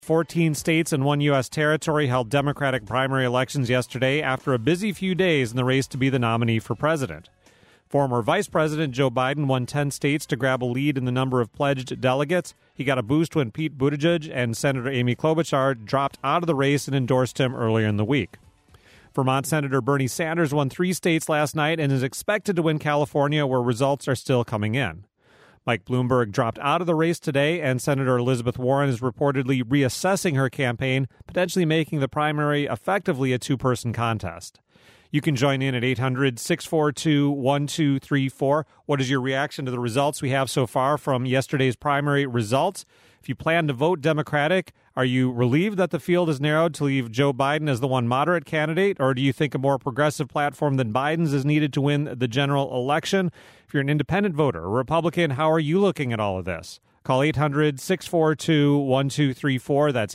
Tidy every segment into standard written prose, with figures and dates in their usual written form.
14 states and one U.S. territory held Democratic primary elections yesterday after a busy few days in the race to be the nominee for president. Former Vice President Joe Biden won 10 states to grab a lead in the number of pledged delegates. He got a boost when Pete Buttigieg and Senator Amy Klobuchar dropped out of the race and endorsed him earlier in the week. Vermont Senator Bernie Sanders won 3 states last night and is expected to win California, where results are still coming in. Mike Bloomberg dropped out of the race today, and Senator Elizabeth Warren is reportedly reassessing her campaign, potentially making the primary effectively a two-person contest. You can join in at 800-642-1234. What is your reaction to the results we have so far from yesterday's primary results? If you plan to vote Democratic, are you relieved that the field is narrowed to leave Joe Biden as the one moderate candidate, or do you think a more progressive platform than Biden's is needed to win the general election? If you're an independent voter, a Republican, how are you looking at all of this? Call 800-642-1234. That's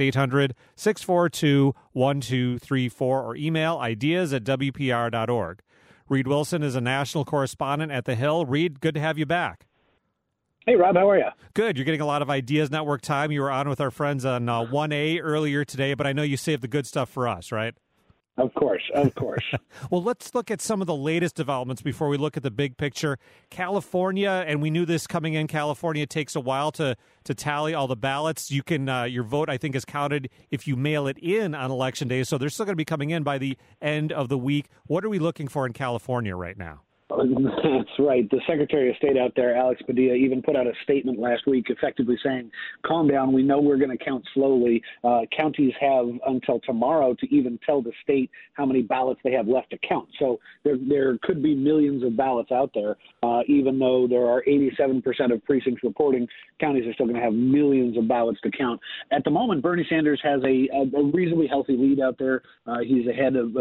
800-642-1234, or email ideas@wpr.org. Reed Wilson is a national correspondent at The Hill. Reed, good to have you back. Hey, Rob, how are you? Good. You're getting a lot of Ideas Network time. You were on with our friends on 1A earlier today, but I know you saved the good stuff for us, right? Of course. Well, let's look at some of the latest developments before we look at the big picture. California, and we knew this coming in, California takes a while to tally all the ballots. You can your vote, I think, is counted if you mail it in on Election Day, so they're still going to be coming in by the end of the week. What are we looking for in California right now? That's right. The Secretary of State out there, Alex Padilla, even put out a statement last week effectively saying, calm down, we know we're going to count slowly. Counties have until tomorrow to even tell the state how many ballots they have left to count. So there could be millions of ballots out there. Even though there are 87% of precincts reporting, counties are still going to have millions of ballots to count. At the moment, Bernie Sanders has a reasonably healthy lead out there. He's ahead of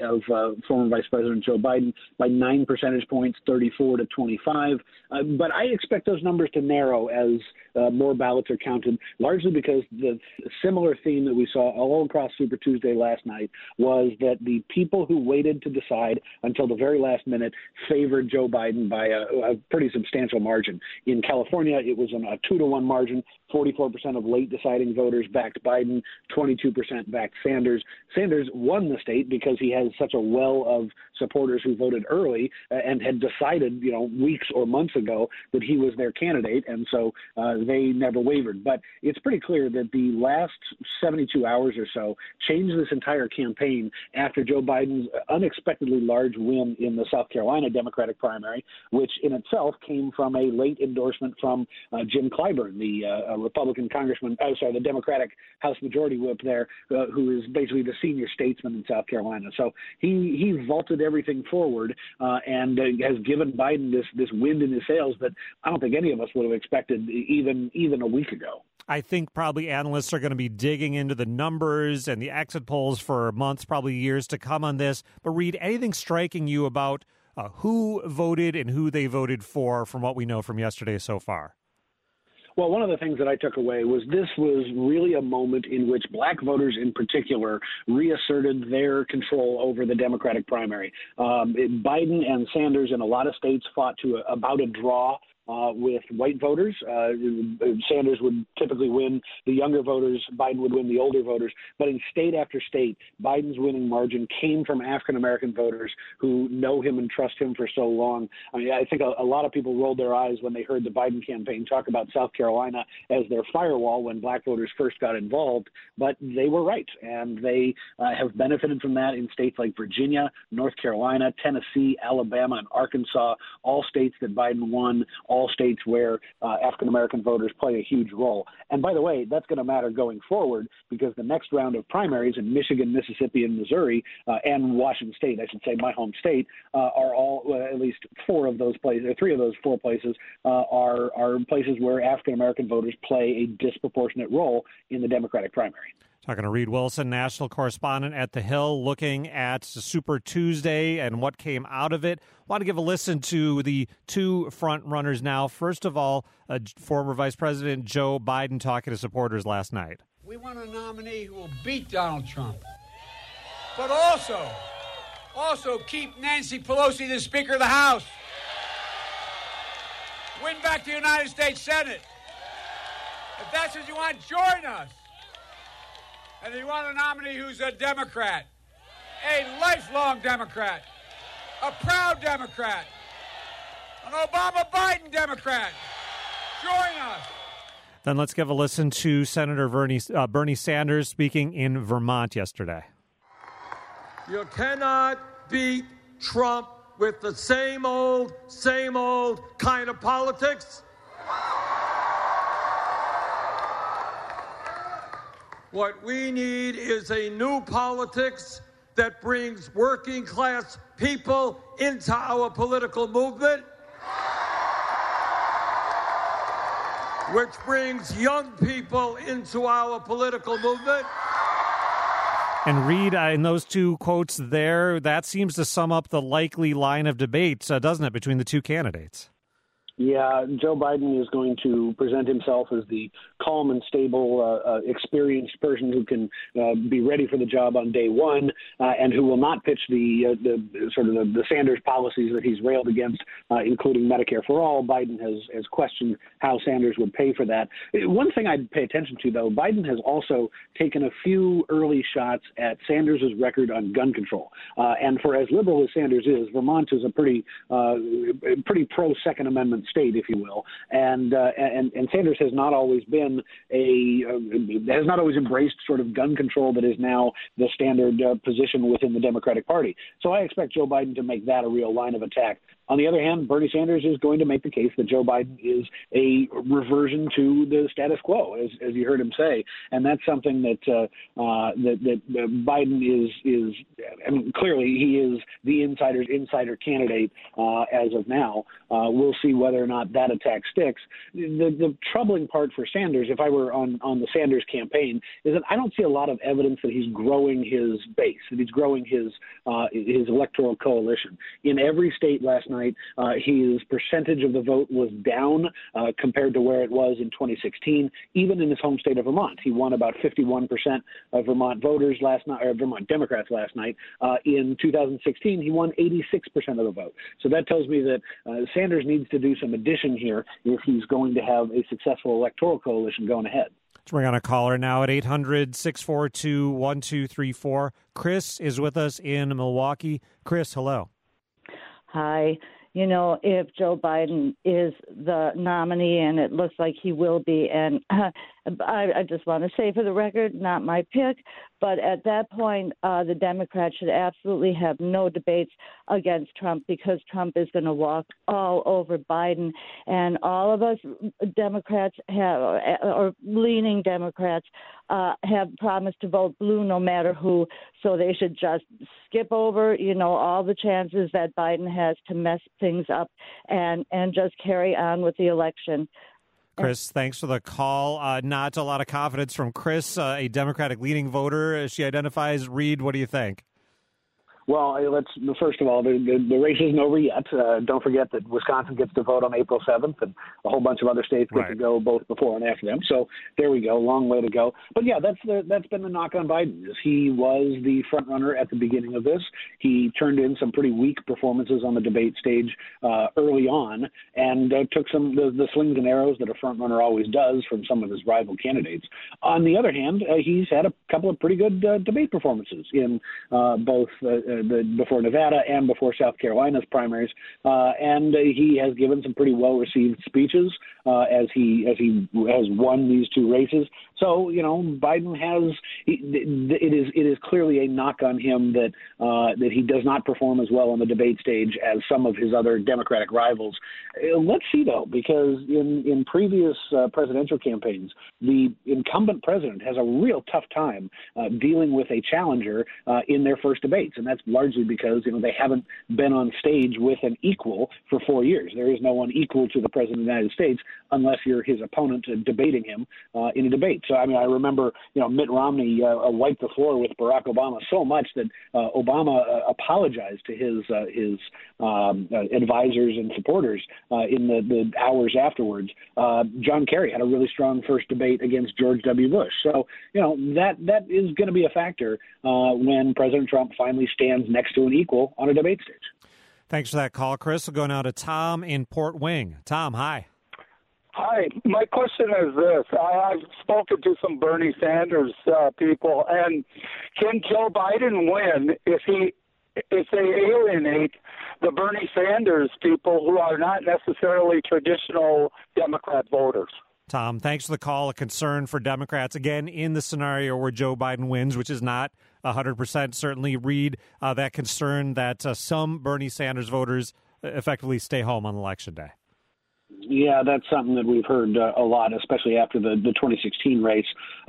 former Vice President Joe Biden by 9 percentage points, 34 to 25. But I expect those numbers to narrow as more ballots are counted, largely because the similar theme that we saw all across Super Tuesday last night was that the people who waited to decide until the very last minute favored Joe Biden by a pretty substantial margin. In California, it was a 2-to-1 margin. 44% of late deciding voters backed Biden, 22% backed Sanders. Sanders won the state because he has such a well of supporters who voted early and had decided, weeks or months ago that he was their candidate, and so they never wavered. But it's pretty clear that the last 72 hours or so changed this entire campaign after Joe Biden's unexpectedly large win in the South Carolina Democratic primary, which in itself came from a late endorsement from Jim Clyburn, the Republican congressman, the Democratic House Majority Whip there, who is basically the senior statesman in South Carolina. So he vaulted everything forward and has given Biden this wind in his sails that I don't think any of us would have expected even a week ago. I think probably analysts are going to be digging into the numbers and the exit polls for months, probably years to come on this. But Reed, anything striking you about who voted and who they voted for from what we know from yesterday so far? Well, one of the things that I took away was this was really a moment in which black voters in particular reasserted their control over the Democratic primary. Biden and Sanders in a lot of states fought to about a draw with white voters. Sanders would typically win the younger voters. Biden would win the older voters. But in state after state, Biden's winning margin came from African-American voters who know him and trust him for so long. I mean, I think a lot of people rolled their eyes when they heard the Biden campaign talk about South Carolina as their firewall when black voters first got involved. But they were right, and they have benefited from that in states like Virginia, North Carolina, Tennessee, Alabama, and Arkansas, all states that Biden won, all states where African-American voters play a huge role. And by the way, that's going to matter going forward because the next round of primaries in Michigan, Mississippi, and Missouri, and Washington State, I should say, my home state, are all, at least 4 of those places, or 3 of those 4 places, are places where African-American voters play a disproportionate role in the Democratic primary. Talking to Reed Wilson, national correspondent at The Hill, looking at Super Tuesday and what came out of it. Want to give a listen to the 2 front runners now. First of all, former Vice President Joe Biden talking to supporters last night. We want a nominee who will beat Donald Trump, but also keep Nancy Pelosi the Speaker of the House. Win back the United States Senate. If that's what you want, join us. And you want a nominee who's a Democrat, a lifelong Democrat, a proud Democrat, an Obama-Biden Democrat. Join us. Then let's give a listen to Senator Bernie Sanders speaking in Vermont yesterday. You cannot beat Trump with the same old kind of politics. What we need is a new politics that brings working class people into our political movement, which brings young people into our political movement. And Reed, in those two quotes there, that seems to sum up the likely line of debate, doesn't it, between the two candidates? Yeah, Joe Biden is going to present himself as the calm and stable, experienced person who can be ready for the job on day one, and who will not pitch the Sanders policies that he's railed against, including Medicare for all. Biden has questioned how Sanders would pay for that. One thing I'd pay attention to, though, Biden has also taken a few early shots at Sanders' record on gun control. And for as liberal as Sanders is, Vermont is a pretty pro-Second Amendment state, if you will, and Sanders has not always been has not always embraced sort of gun control that is now the standard position within the Democratic Party. So I expect Joe Biden to make that a real line of attack. On the other hand, Bernie Sanders is going to make the case that Joe Biden is a reversion to the status quo, as you heard him say, and that's something that Biden is. I mean, clearly he is the insider candidate as of now. We'll see whether or not that attack sticks. The troubling part for Sanders, if I were on the Sanders campaign, is that I don't see a lot of evidence that he's growing his base, that he's growing his electoral coalition. In every state last night, his percentage of the vote was down compared to where it was in 2016. Even in his home state of Vermont, he won about 51% of Vermont voters last night, or Vermont Democrats last night. In 2016, he won 86% of the vote. So that tells me that Sanders needs to do some addition here if he's going to have a successful electoral coalition going ahead. Let's bring on a caller now at 800-642-1234. Chris is with us in Milwaukee. Chris, hello. Hi. You know, if Joe Biden is the nominee, and it looks like he will be, and I just want to say for the record, not my pick, but at that point, the Democrats should absolutely have no debates against Trump, because Trump is going to walk all over Biden. And all of us Democrats or leaning Democrats have promised to vote blue no matter who. So they should just skip over, all the chances that Biden has to mess things up and just carry on with the election. Chris, thanks for the call. Not a lot of confidence from Chris, a Democratic-leaning voter. She identifies. Reed, what do you think? Well, first of all, the race isn't over yet. Don't forget that Wisconsin gets to vote on April 7th, and a whole bunch of other states get to go both before and after them. So there we go, long way to go. But yeah, that's been the knock on Biden. Is he was the front runner at the beginning of this. He turned in some pretty weak performances on the debate stage early on, and took some the slings and arrows that a front runner always does from some of his rival candidates. On the other hand, he's had a couple of pretty good debate performances in both. Before Nevada and before South Carolina's primaries, and he has given some pretty well-received speeches as he has won these two races. So Biden has it is clearly a knock on him that he does not perform as well on the debate stage as some of his other Democratic rivals. Let's see though, because in previous presidential campaigns, the incumbent president has a real tough time dealing with a challenger in their first debates, and that's largely because they haven't been on stage with an equal for 4 years. There is no one equal to the president of the United States unless you're his opponent debating him in a debate. So I mean, I remember Mitt Romney wiped the floor with Barack Obama so much that Obama apologized to his advisors and supporters in the hours afterwards. John Kerry had a really strong first debate against George W. Bush. So that is going to be a factor when President Trump finally stands next to an equal on a debate stage. Thanks for that call, Chris. We'll go now to Tom in Port Wing. Tom, hi. Hi, my question is this. I've spoken to some Bernie Sanders people, and can Joe Biden win if they alienate the Bernie Sanders people who are not necessarily traditional Democrat voters? Tom, thanks for the call. A concern for Democrats, again, in the scenario where Joe Biden wins, which is not 100%. Certainly read that concern that some Bernie Sanders voters effectively stay home on Election Day. Yeah, that's something that we've heard a lot, especially after the 2016 race.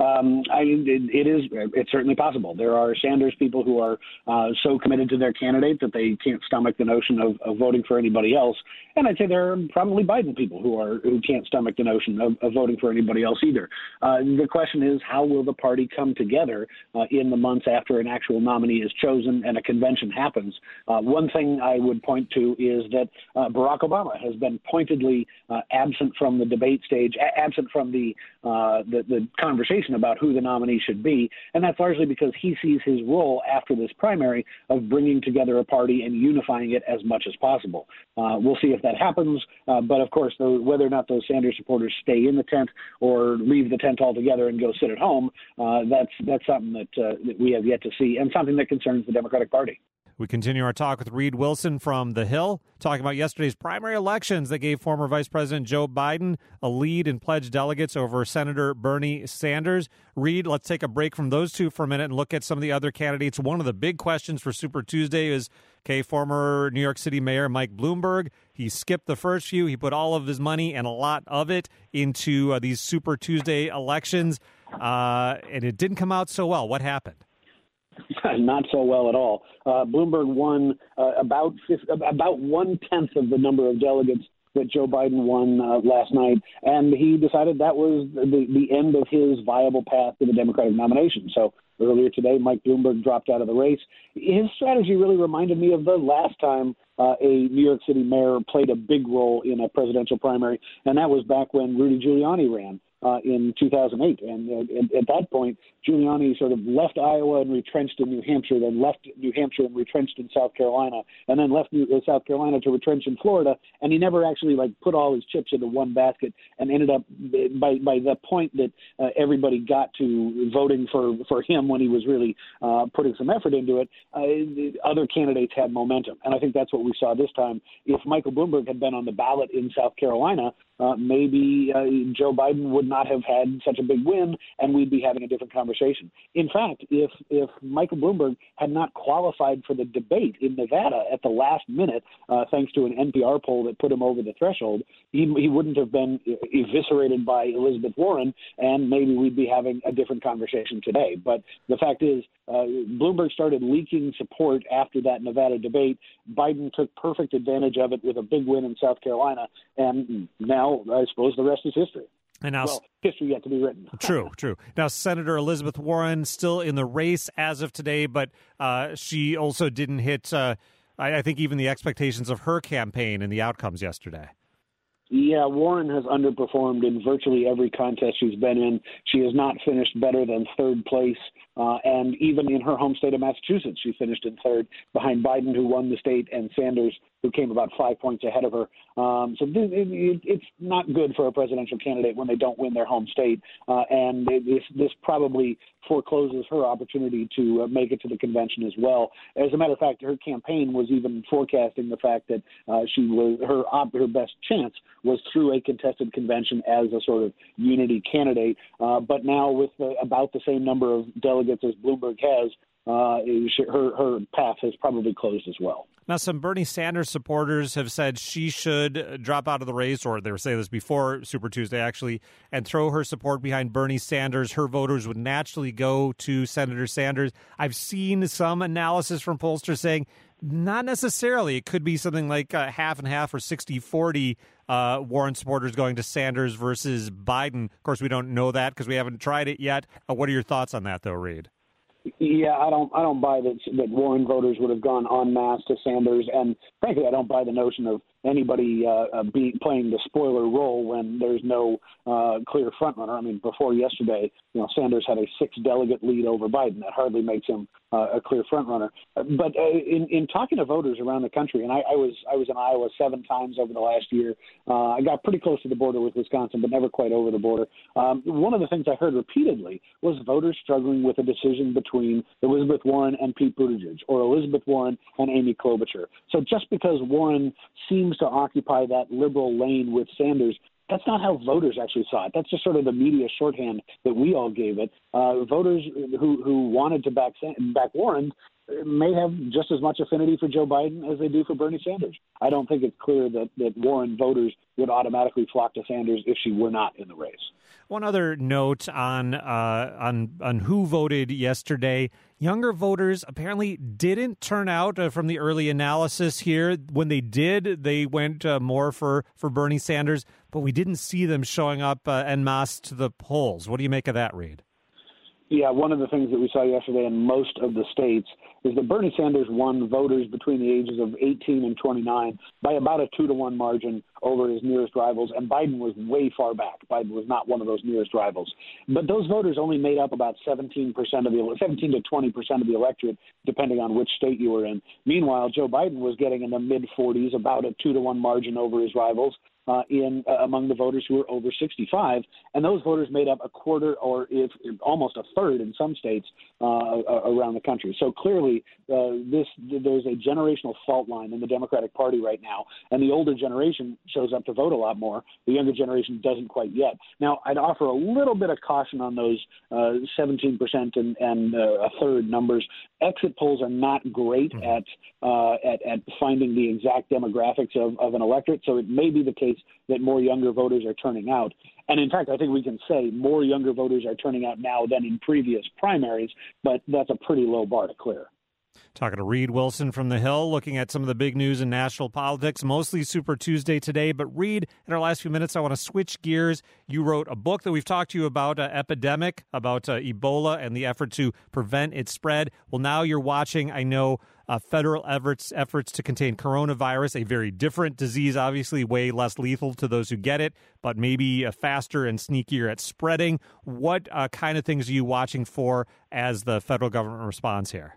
It's certainly possible. There are Sanders people who are so committed to their candidate that they can't stomach the notion of voting for anybody else. And I'd say there are probably Biden people who can't stomach the notion of voting for anybody else either. The question is, how will the party come together in the months after an actual nominee is chosen and a convention happens? One thing I would point to is that Barack Obama has been pointedly absent from the debate stage, absent from the conversation about who the nominee should be, and that's largely because he sees his role after this primary of bringing together a party and unifying it as much as possible. We'll see if that happens, but of course, whether or not those Sanders supporters stay in the tent or leave the tent altogether and go sit at home, that's something that we have yet to see, and something that concerns the Democratic Party. We continue our talk with Reed Wilson from The Hill, talking about yesterday's primary elections that gave former Vice President Joe Biden a lead in pledged delegates over Senator Bernie Sanders. Reed, let's take a break from those two for a minute and look at some of the other candidates. One of the big questions for Super Tuesday is, former New York City Mayor Mike Bloomberg. He skipped the first few. He put all of his money and a lot of it into these Super Tuesday elections, and it didn't come out so well. What happened? Not so well at all. Bloomberg won about 1/10 of the number of delegates that Joe Biden won last night, and he decided that was the end of his viable path to the Democratic nomination. So earlier today, Mike Bloomberg dropped out of the race. His strategy really reminded me of the last time a New York City mayor played a big role in a presidential primary, and that was back when Rudy Giuliani ran in 2008. And at that point, Giuliani sort of left Iowa and retrenched in New Hampshire, then left New Hampshire and retrenched in South Carolina, and then left South Carolina to retrench in Florida. And he never actually put all his chips into one basket, and ended up by the point that everybody got to voting for him when he was really putting some effort into it, other candidates had momentum. And I think that's what we saw this time. If Michael Bloomberg had been on the ballot in South Carolina, maybe Joe Biden would not have had such a big win, and we'd be having a different conversation. In fact, if Michael Bloomberg had not qualified for the debate in Nevada at the last minute, thanks to an NPR poll that put him over the threshold, he wouldn't have been eviscerated by Elizabeth Warren, and maybe we'd be having a different conversation today. But the fact is, Bloomberg started leaking support after that Nevada debate. Biden took perfect advantage of it with a big win in South Carolina, and now I suppose the rest is history. And now, history yet to be written. True. Now, Senator Elizabeth Warren still in the race as of today, but she also didn't hit, I think, even the expectations of her campaign and the outcomes yesterday. Yeah, Warren has underperformed in virtually every contest she's been in. She has not finished better than third place. And even in her home state of Massachusetts, she finished in third behind Biden, who won the state, and Sanders, who came about 5 points ahead of her. So it's not good for a presidential candidate when they don't win their home state. And this probably forecloses her opportunity to make it to the convention as well. As a matter of fact, her campaign was even forecasting the fact that her best chance was through a contested convention as a sort of unity candidate. But now with about the same number of delegates as Bloomberg has, her path has probably closed as well. Now, some Bernie Sanders supporters have said she should drop out of the race, or they were saying this before Super Tuesday, actually, and throw her support behind Bernie Sanders. Her voters would naturally go to Senator Sanders. I've seen some analysis from pollsters saying not necessarily. It could be something like half and half or 60-40 Warren supporters going to Sanders versus Biden. Of course, we don't know that because we haven't tried it yet. What are your thoughts on that, though, Reed? Yeah, I don't buy that Warren voters would have gone en masse to Sanders, and frankly, I don't buy the notion of anybody playing the spoiler role when there's no clear frontrunner. I mean, before yesterday, Sanders had a 6-delegate lead over Biden. That hardly makes him a clear front runner. But in talking to voters around the country, and I was in Iowa 7 times over the last year. I got pretty close to the border with Wisconsin, but never quite over the border. One of the things I heard repeatedly was voters struggling with a decision between Elizabeth Warren and Pete Buttigieg, or Elizabeth Warren and Amy Klobuchar. So just because Warren seems to occupy that liberal lane with Sanders, that's not how voters actually saw it. That's just sort of the media shorthand that we all gave it. Voters who wanted to back Warren may have just as much affinity for Joe Biden as they do for Bernie Sanders. I don't think it's clear that Warren voters would automatically flock to Sanders if she were not in the race. One other note on who voted yesterday. Younger voters apparently didn't turn out from the early analysis here. When they did, they went more for Bernie Sanders, but we didn't see them showing up en masse to the polls. What do you make of that, Reed? Yeah, one of the things that we saw yesterday in most of the states is that Bernie Sanders won voters between the ages of 18 and 29 by about a 2-to-1 margin over his nearest rivals, and Biden was way far back. Biden was not one of those nearest rivals. But those voters only made up about 17 to 20% of the electorate, depending on which state you were in. Meanwhile, Joe Biden was getting in the mid-40s, about a 2-to-1 margin over his rivals. Among the voters who were over 65, and those voters made up a quarter, or if almost a third in some states around the country. So clearly, there's a generational fault line in the Democratic Party right now, and the older generation shows up to vote a lot more. The younger generation doesn't quite yet. Now, I'd offer a little bit of caution on those 17% and a third numbers. Exit polls are not great at finding the exact demographics of an electorate, so it may be the case that more younger voters are turning out. And in fact, I think we can say more younger voters are turning out now than in previous primaries, but that's a pretty low bar to clear. Talking to Reed Wilson from The Hill, looking at some of the big news in national politics, mostly Super Tuesday today. But Reed, in our last few minutes, I want to switch gears. You wrote a book that we've talked to you about, Epidemic, about Ebola and the effort to prevent its spread. Well, now you're watching, I know, federal efforts to contain coronavirus, a very different disease, obviously way less lethal to those who get it, but maybe faster and sneakier at spreading. What kind of things are you watching for as the federal government responds here?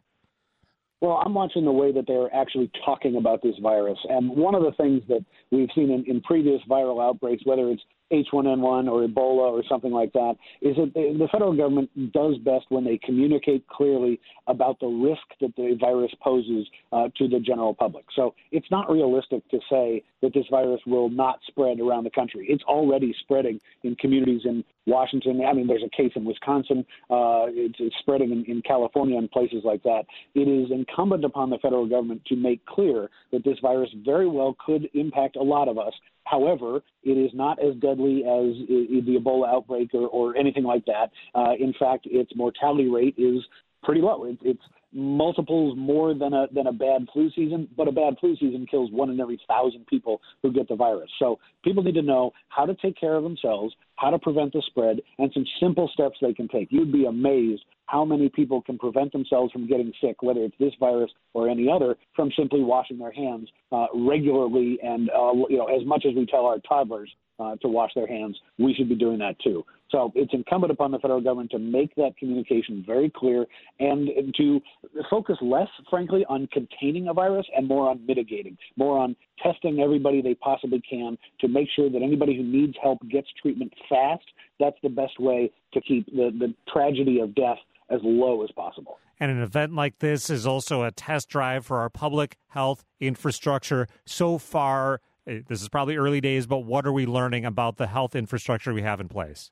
Well, I'm watching the way that they're actually talking about this virus. And one of the things that we've seen in previous viral outbreaks, whether it's H1N1 or Ebola or something like that, is that the federal government does best when they communicate clearly about the risk that the virus poses to the general public. So it's not realistic to say that this virus will not spread around the country. It's already spreading in communities in Washington. I mean, there's a case in Wisconsin. It's spreading in California and places like that. It is incumbent upon the federal government to make clear that this virus very well could impact a lot of us. However, it is not as deadly as the Ebola outbreak or anything like that. In fact, its mortality rate is pretty low. It's multiples more than a bad flu season, but a bad flu season kills 1 in every 1,000 people who get the virus. So people need to know how to take care of themselves, how to prevent the spread, and some simple steps they can take. You'd be amazed how many people can prevent themselves from getting sick, whether it's this virus or any other, from simply washing their hands regularly. And as much as we tell our toddlers to wash their hands, we should be doing that too. So it's incumbent upon the federal government to make that communication very clear and to focus less, frankly, on containing a virus and more on mitigating, more on testing everybody they possibly can to make sure that anybody who needs help gets treatment fast. That's the best way to keep the tragedy of death as low as possible. And an event like this is also a test drive for our public health infrastructure. So far, this is probably early days, but what are we learning about the health infrastructure we have in place?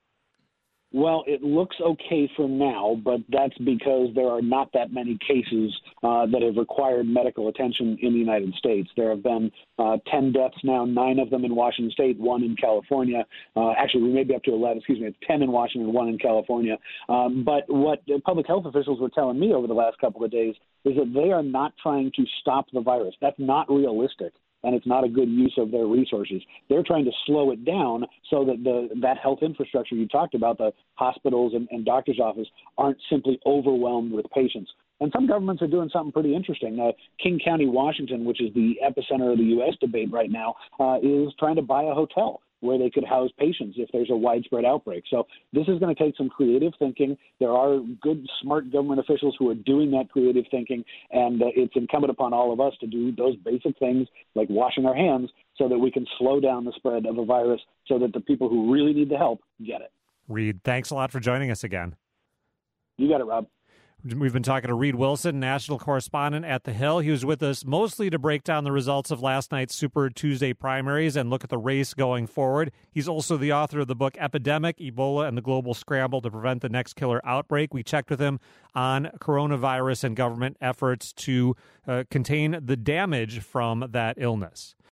Well, it looks okay for now, but that's because there are not that many cases that have required medical attention in the United States. There have been 10 deaths now, 9 of them in Washington State, 1 in California. Actually, we may be up to 11. It's 10 in Washington, 1 in California. But what public health officials were telling me over the last couple of days is that they are not trying to stop the virus. That's not realistic. And it's not a good use of their resources. They're trying to slow it down so that that health infrastructure you talked about, the hospitals and doctor's office, aren't simply overwhelmed with patients. And some governments are doing something pretty interesting. King County, Washington, which is the epicenter of the U.S. debate right now, is trying to buy a hotel. where they could house patients if there's a widespread outbreak. So this is going to take some creative thinking. There are good, smart government officials who are doing that creative thinking, and it's incumbent upon all of us to do those basic things like washing our hands so that we can slow down the spread of a virus so that the people who really need the help get it. Reed, thanks a lot for joining us again. You got it, Rob. We've been talking to Reed Wilson, national correspondent at The Hill. He was with us mostly to break down the results of last night's Super Tuesday primaries and look at the race going forward. He's also the author of the book Epidemic, Ebola and the Global Scramble to Prevent the Next Killer Outbreak. We checked with him on coronavirus and government efforts to contain the damage from that illness.